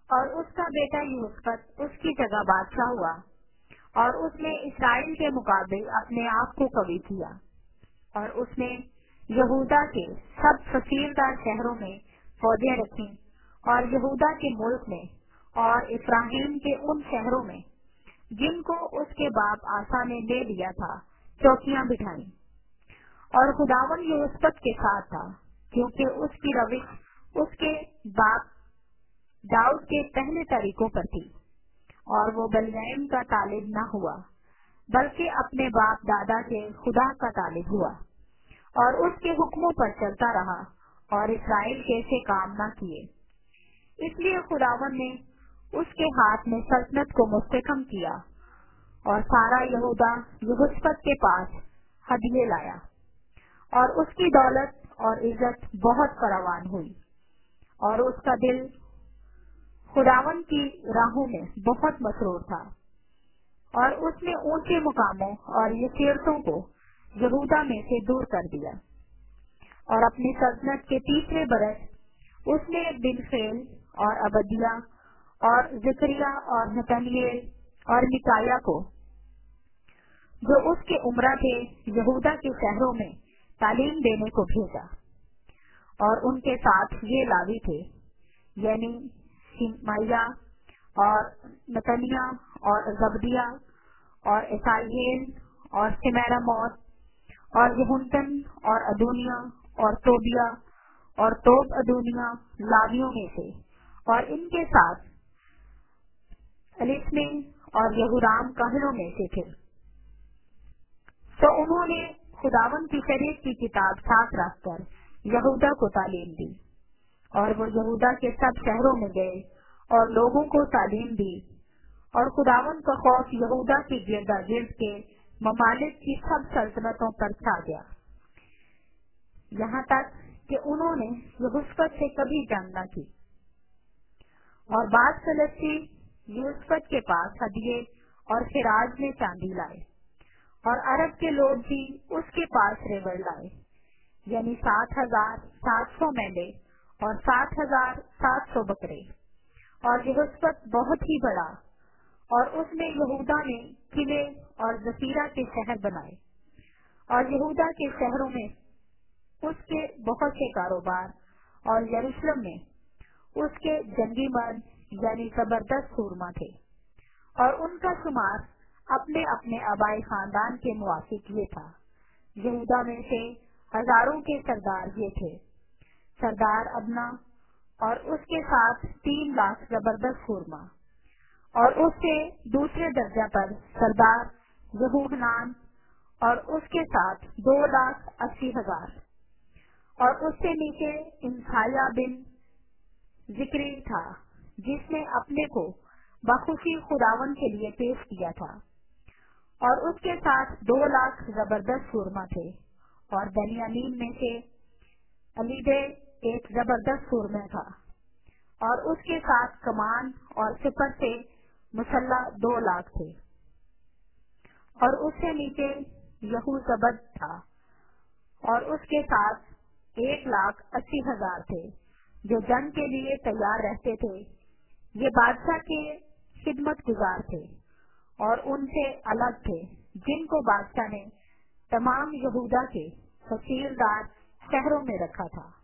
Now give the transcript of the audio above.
اور اس کا بیٹا یوسف اس کی جگہ بادشاہ ہوا، اور اس نے اسرائیل کے مقابل اپنے آپ کو قوی کیا، اور اس نے یہودا کے سب فصیلدار شہروں میں فوجیں رکھیں، اور یہودا کے ملک میں اور افراہیم کے ان شہروں میں جن کو اس کے باپ آسا نے لے لیا تھا چوکیاں بٹھائیں۔ اور خداوند یوسف کے ساتھ تھا، کیونکہ اس کی روش اس کے باپ داؤد کے پہلے طریقوں پر تھی، اور وہ بلعام کا طالب نہ ہوا بلکہ اپنے باپ دادا کے خدا کا طالب ہوا، اور اس کے حکموں پر چلتا رہا اور اسرائیل کے سے کام نہ کیے۔ اس لیے خداوند نے اس کے ہاتھ میں سلطنت کو مستحکم کیا، اور سارا یہودا یہوشافٹ کے پاس ہدیے لایا، اور اس کی دولت اور عزت بہت فراوان ہوئی، اور اس کا دل خداوند کی راہوں میں بہت مسرور تھا، اور اس نے اونچے مقاموں اور یسیرتوں کو یہودا میں سے دور کر دیا۔ اور اپنی سلطنت کے تیسرے برس اس نے بن خیل اور عبدیہ اور زکریا اور نتنیل اور میکایا کو، جو اس کے عمرہ تھے، یہودا کے شہروں میں تعلیم دینے کو بھیجا۔ اور ان کے ساتھ یہ لاوی تھے، یعنی سمعیا اور نتنیا اور زبدیہ اور اسائیل اور سمیراموت اور یہونتن اور ادونیا اور توبیہ اور توب ادونیا لاویوں میں سے، اور ان کے ساتھ الیسمی اور یہورام کاہنوں میں سے تھے۔ تو انہوں نے خداوند کی شریعت کی کتاب ساتھ رکھ کر یہودا کو تعلیم دی، اور وہ یہودا کے سب شہروں میں گئے اور لوگوں کو تعلیم دی، اور خداوند کا خوف یہودا کے گردا گرد کے ممالک کی سب سلطنتوں پر چھا گیا، یہاں تک کہ انہوں نے یہوشافٹ سے کبھی جنگ نہ کی۔ اور بعض فلسطی یوسفٹ کے پاس ہدیے اور خراج میں چاندی لائے، اور عرب کے لوگ بھی اس کے پاس ریوڑ لائے، یعنی 7,700 مینڈے اور 7,700 بکرے۔ اور یہوشافٹ بہت ہی بڑا، اور اس میں یہودا نے قلعے اور ذخیرہ کے شہر بنائے، اور یہودا کے شہروں میں اس کے بہت سے کاروبار، اور یروشلم میں اس کے جنگی مرد یعنی زبردست سورما تھے، اور ان کا شمار اپنے اپنے آبائی خاندان کے موافق یہ تھا۔ یہودا میں سے ہزاروں کے سردار یہ تھے: سردار ابنا، اور اس کے ساتھ 3 لاکھ زبردست سورما، اور اس سے دوسرے درجہ پر سردار یہوحنان، اور اس کے ساتھ 2,80,000، اور اس سے نیچے انسایا بن ذکری تھا، جس نے اپنے کو بخوشی خداوند کے لیے پیش کیا تھا، اور اس کے ساتھ 2 لاکھ زبردست سورما تھے۔ اور بنیامین میں سے الیدے ایک زبردست سورما تھا، اور اس کے ساتھ کمان اور سپر سے مسلح 2 لاکھ تھے، اور اس سے نیچے یہوزبد تھا، اور اس کے ساتھ 1,80,000 تھے، جو جنگ کے لیے تیار رہتے تھے۔ یہ بادشاہ کے خدمت گزار تھے، اور ان سے الگ تھے جن کو بادشاہ نے تمام یہودا کے فصیلدار شہروں میں رکھا تھا۔